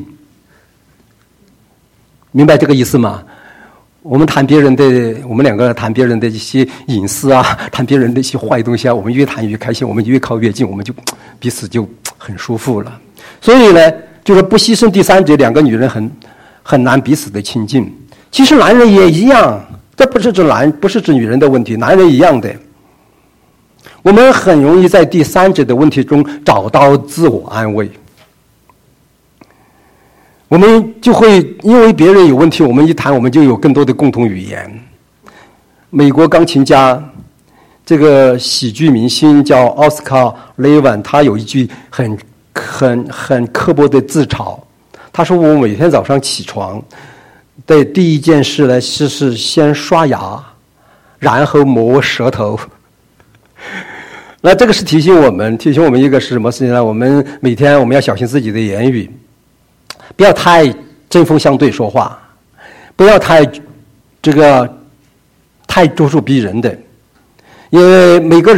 明白这个意思吗？我们两个谈别人的一些隐私啊，谈别人的一些坏东西啊，我们越谈越开心，我们越靠越近，我们就彼此就很舒服了。所以呢，就是不牺牲第三者，两个女人很难彼此的亲近。其实男人也一样，这不是指女人的问题，男人一样的。我们很容易在第三者的问题中找到自我安慰。我们就会因为别人有问题，我们一谈，我们就有更多的共同语言。美国钢琴家，这个喜剧明星叫奥斯卡·雷文，他有一句很刻薄的自嘲。他说：“我每天早上起床的第一件事呢，是先刷牙，然后磨舌头。”那这个是提醒我们一个是什么事情呢？我们每天要小心自己的言语，不要太针锋相对说话，不要太咄咄逼人的，因为每个人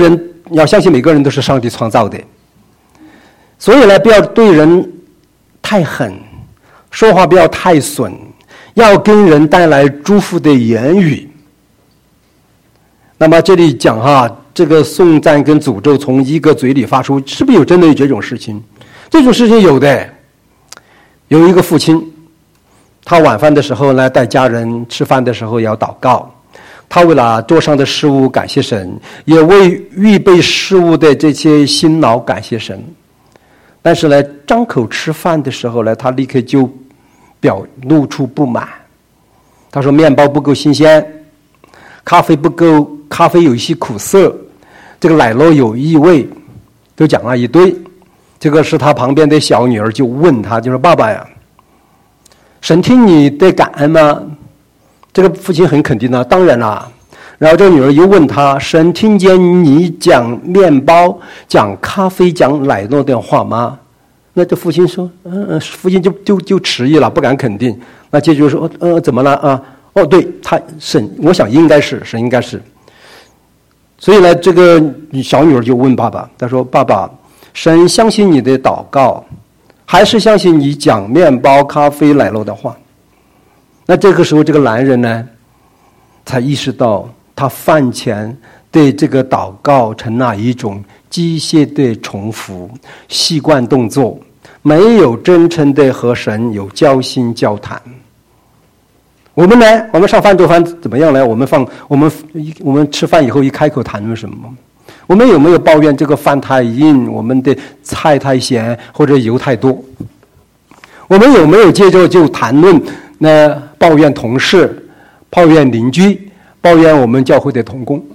要相信每个人都是上帝创造的。所以呢，不要对人太狠，说话不要太损，要跟人带来祝福的言语。那么这里讲这个颂赞跟诅咒从一个嘴里发出，是不是有真的有这种事情？这种事情有的。有一个父亲，他晚饭的时候呢，带家人吃饭的时候要祷告，他为了桌上的食物感谢神，也为预备食物的这些辛劳感谢神。但是呢，张口吃饭的时候呢，他立刻就表露出不满。他说面包不够新鲜，咖啡不够，咖啡有一些苦涩，这个奶酪有异味，都讲了一堆。这个是他旁边的小女儿就问他，就说爸爸呀，神听你的感恩吗？这个父亲很肯定的，当然啦。然后这个女儿又问他，神听见你讲面包、讲咖啡、讲奶酪的话吗？那这父亲说，父亲就迟疑了，不敢肯定。那接着说，怎么了啊？哦，对，神，我想应该是神，应该是。所以呢，这个小女儿就问爸爸，她说：“爸爸，神相信你的祷告，还是相信你讲面包、咖啡、奶酪的话？”那这个时候，这个男人呢，才意识到他饭前对这个祷告成了一种机械的重复、习惯动作，没有真诚的和神有交心交谈。我们呢？我们上饭桌饭怎么样呢？我们吃饭以后一开口谈论什么？我们有没有抱怨这个饭太硬，我们的菜太咸，或者油太多？我们有没有接着就谈论抱怨同事，抱怨邻居，抱怨我们教会的同工？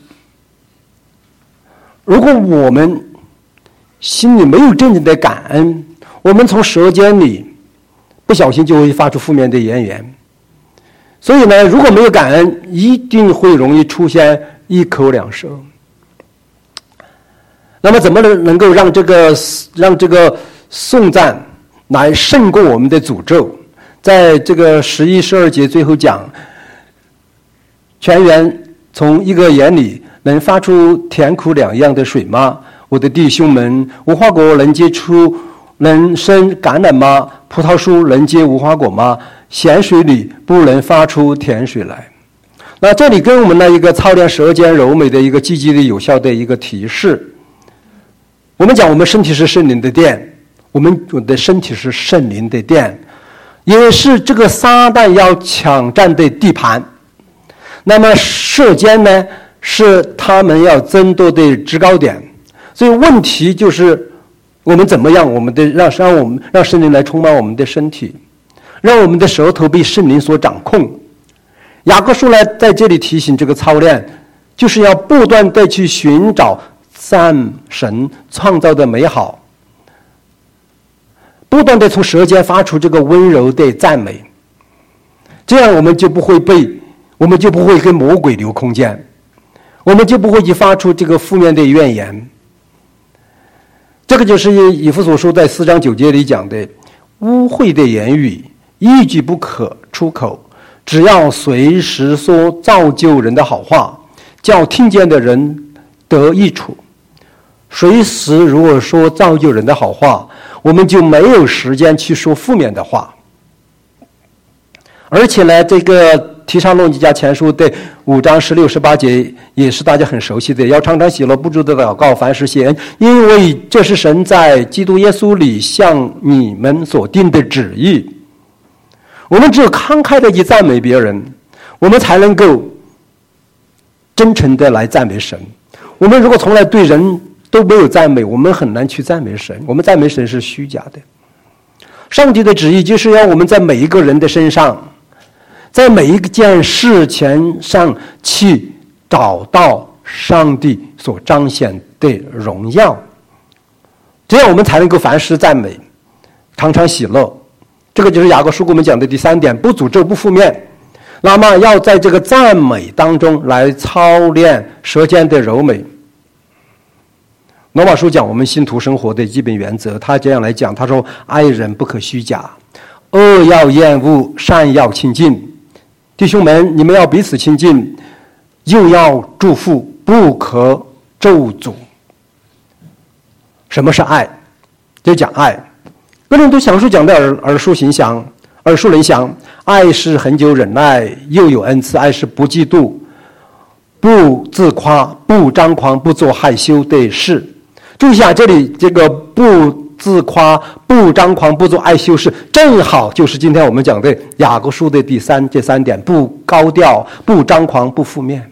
如果我们心里没有真正的感恩，我们从舌尖里不小心就会发出负面的言语。所以呢，如果没有感恩，一定会容易出现一口两舌。那么怎么能够让这个颂赞来胜过我们的诅咒？在这个11、12节最后讲，泉源从一个眼里能发出甜苦两样的水吗？我的弟兄们，无花果能生橄榄吗？葡萄树能结无花果吗？咸水里不能发出甜水来。那这里跟我们的一个操练舌尖柔美的一个积极的有效的一个提示。我们讲我们身体是圣灵的殿，我的身体是圣灵的殿，也是这个撒旦要抢占的地盘。那么舌尖呢，是他们要争夺的制高点。所以问题就是我们怎么样，让圣灵来充满我们的身体，让我们的舌头被圣灵所掌控。雅各书来在这里提醒这个操练，就是要不断的去寻找赞神创造的美好，不断的从舌尖发出这个温柔的赞美，这样我们就不会跟魔鬼留空间，我们就不会去发出这个负面的怨言。这个就是以弗所书在4章9节里讲的，污秽的言语一句不可出口，只要随时说造就人的好话，叫听见的人得益处。随时如果说造就人的好话，我们就没有时间去说负面的话。而且呢，这个提倡论基家前书的5章16、18节也是大家很熟悉的，要常常喜乐，不住的祷告，凡事谢恩，因为这是神在基督耶稣里向你们所定的旨意。我们只有慷慨的去赞美别人，我们才能够真诚的来赞美神。我们如果从来对人都没有赞美，我们很难去赞美神，我们赞美神是虚假的。上帝的旨意就是要我们在每一个人的身上，在每一件事情上去找到上帝所彰显的荣耀，这样我们才能够凡事赞美，常常喜乐。这个就是雅各书给我们讲的第3点，不诅咒不负面。那么要在这个赞美当中来操练舌尖的柔美。罗马书讲我们信徒生活的基本原则，他这样来讲，他说爱人不可虚假，恶要厌恶，善要亲近。弟兄们，你们要彼此亲近，又要祝福，不可咒诅。 什么是爱？就讲爱。哥林多前书讲的耳熟能详，爱是恒久忍耐，又有恩慈；爱是不嫉妒，不自夸，不张狂，不做害羞的事。注意一下，这里这个不自夸、不张狂、不做害羞事，正好就是今天我们讲的雅各书的这三点：不高调、不张狂、不负面。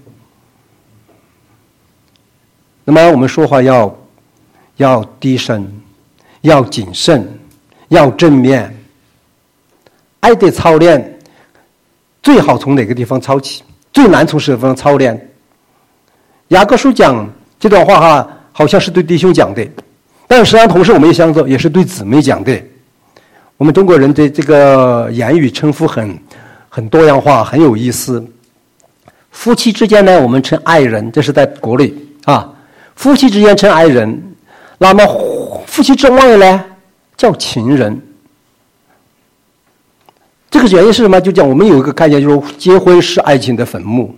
那么我们说话要低声，要谨慎，要正面。爱的操练最好从哪个地方操起？最难从什么地方操练？雅各书讲这段话好像是对弟兄讲的，但实际上同时我们也想着也是对姊妹讲的。我们中国人的这个言语称呼很多样化，很有意思。夫妻之间呢，我们称爱人，这是在国内啊。夫妻之间称爱人，那么夫妻之外呢，叫情人。这个原因是什么？就讲我们有一个概念，就是结婚是爱情的坟墓。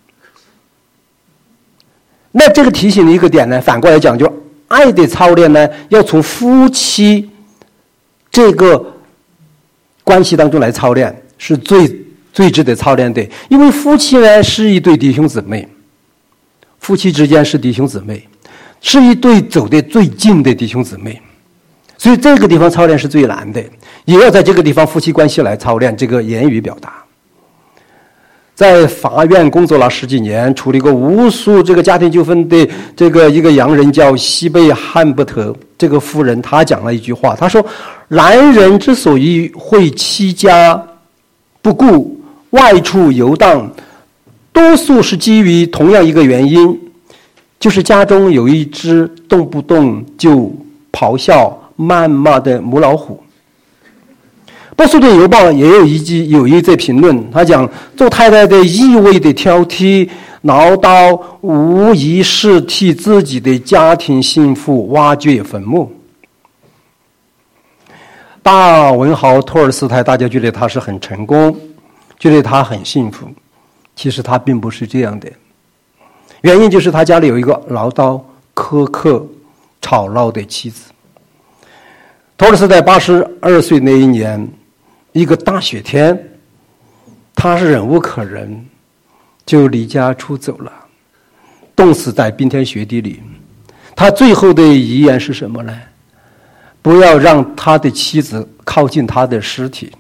那这个提醒的一个点呢，反过来讲，就爱的操练呢，要从夫妻这个关系当中来操练，是最值得操练的。因为夫妻呢是一对弟兄姊妹，夫妻之间是弟兄姊妹，是一对走得最近的弟兄姊妹。所以这个地方操练是最难的，也要在这个地方夫妻关系来操练这个言语表达。在法院工作了10几年，处理过无数这个家庭纠纷的这个一个洋人叫西贝汉伯特，这个夫人她讲了一句话，她说：男人之所以会妻家不顾，外出游荡，多数是基于同样一个原因，就是家中有一只动不动就咆哮谩骂的母老虎。波士顿邮报也有一则评论，他讲做太太的一味的挑剔唠叨，无疑是替自己的家庭幸福挖掘坟墓。大文豪托尔斯泰，大家觉得他是很成功，觉得他很幸福，其实他并不是这样的。原因就是他家里有一个唠叨、苛刻、吵闹的妻子。托尔斯泰82岁那一年，一个大雪天，他是忍无可忍，就离家出走了，冻死在冰天雪地里。他最后的遗言是什么呢？不要让他的妻子靠近他的尸体。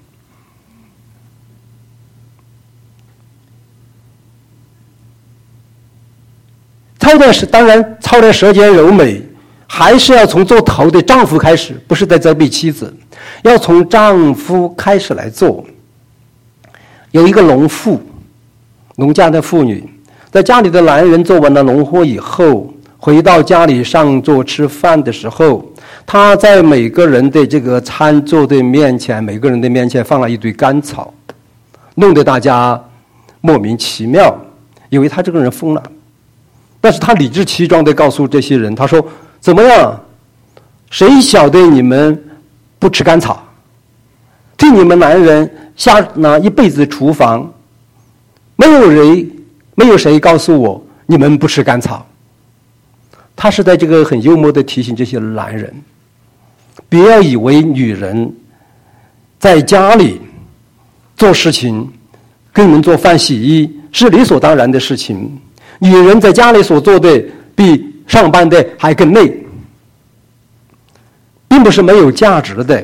当然操练舌尖柔美，还是要从做头的丈夫开始，不是在责备妻子，要从丈夫开始来做。有一个农家的妇女，在家里的男人做完了农活以后，回到家里上桌吃饭的时候，她在每个人的这个餐桌的面前，每个人的面前放了一堆干草，弄得大家莫名其妙，以为她这个人疯了。但是她理直气壮地告诉这些人，她说：怎么样？谁晓得你们不吃干草？替你们男人下那一辈子厨房，没有谁告诉我你们不吃干草。他是在这个很幽默地提醒这些男人，不要以为女人在家里做事情，跟你们做饭洗衣是理所当然的事情。女人在家里所做的比上班的还更累，并不是没有价值的。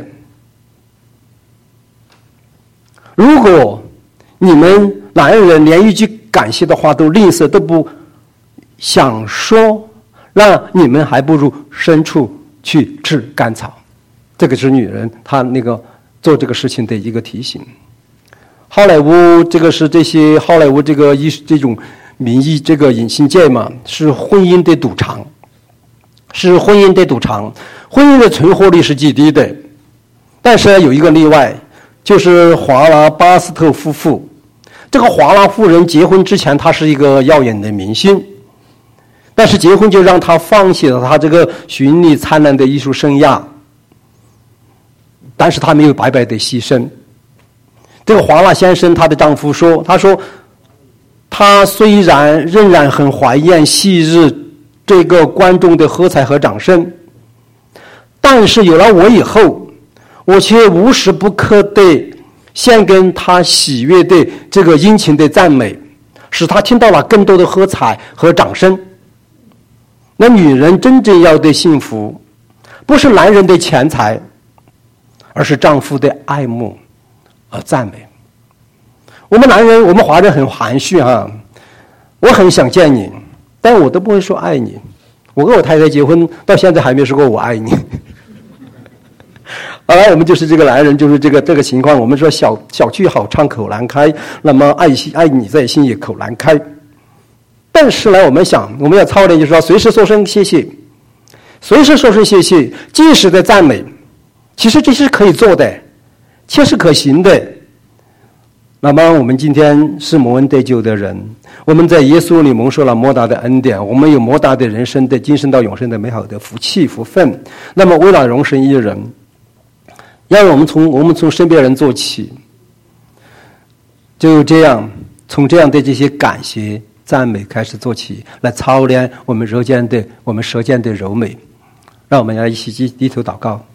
如果你们男人连一句感谢的话都吝啬，都不想说，那你们还不如牲畜去吃干草。这个是女人她那个做这个事情的一个提醒。好莱坞这个是这些好莱坞这种民意这个影星界嘛，是婚姻的赌场，婚姻的存活率是极低的。但是有一个例外，就是华拉巴斯特夫妇。这个华拉夫人结婚之前，她是一个耀眼的明星，但是结婚就让她放弃了她这个绚丽灿烂的艺术生涯，但是她没有白白的牺牲。这个华拉先生，她的丈夫说，他说他虽然仍然很怀念昔日这个观众的喝彩和掌声， 但是有了我以后，我却无时不刻地献给他喜悦的这个殷勤的赞美，使他听到了更多的喝彩和掌声。那女人真正要的幸福，不是男人的钱财，而是丈夫的爱慕和赞美。我们男人，我们华人很含蓄啊，我很想见你，但我都不会说爱你。我跟我太太结婚到现在还没说过我爱你。好了，我们就是这个男人，就是这个情况。我们说小句好唱口难开，那么爱你在心也口难开。但是呢，我们要操练，就是说随时说声谢谢，随时说声谢谢，即时的赞美，其实这是可以做的，切实可行的。那么我们今天是蒙恩得救的人，我们在耶稣里蒙受了莫大的恩典，我们有莫大的人生的今生到永生的美好的福气福分。那么为了荣神益人，要我们从身边人做起，就这样从这样的这些感谢赞美开始做起，来操练我们舌尖的柔美。让我们来一起低头祷告。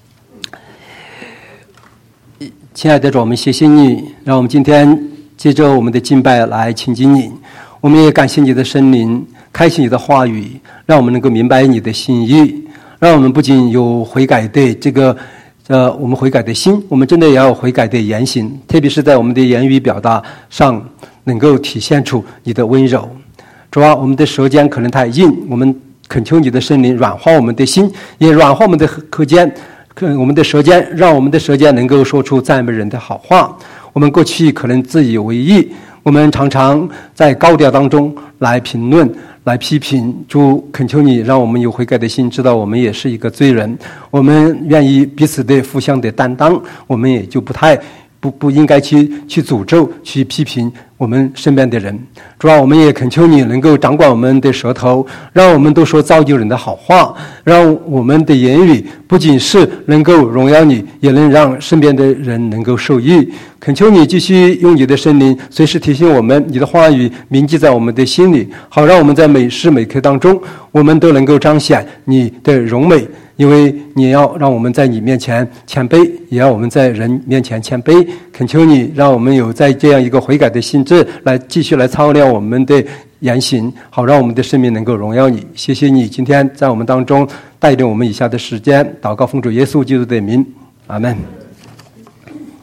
亲爱的主，我们谢谢你，让我们今天借着我们的敬拜来亲近你。我们也感谢你的圣灵，开启你的话语，让我们能够明白你的心意，让我们不仅有悔改的我们悔改的心，我们真的也要有悔改的言行，特别是在我们的言语表达上能够体现出你的温柔。主啊，我们的舌尖可能太硬，我们恳求你的圣灵软化我们的心，也软化我们的我们的舌尖，让我们的舌尖能够说出赞美人的好话。我们过去可能自以为意，我们常常在高调当中来评论来批评。主，恳求你让我们有悔改的心，知道我们也是一个罪人，我们愿意彼此的互相的担当，我们也就不应该去诅咒去批评我们身边的人。主啊，我们也恳求你能够掌管我们的舌头，让我们都说造就人的好话，让我们的言语不仅是能够荣耀你，也能让身边的人能够受益。恳求你继续用你的圣灵随时提醒我们，你的话语铭记在我们的心里，好让我们在每时每刻当中，我们都能够彰显你的荣美。因为你要让我们在你面前谦卑，也要我们在人面前谦卑。恳求你让我们有在这样一个悔改的心智，来继续来操练我们的言行，好让我们的生命能够荣耀你。谢谢你今天在我们当中带领我们以下的时间，祷告奉主耶稣基督的名，阿们。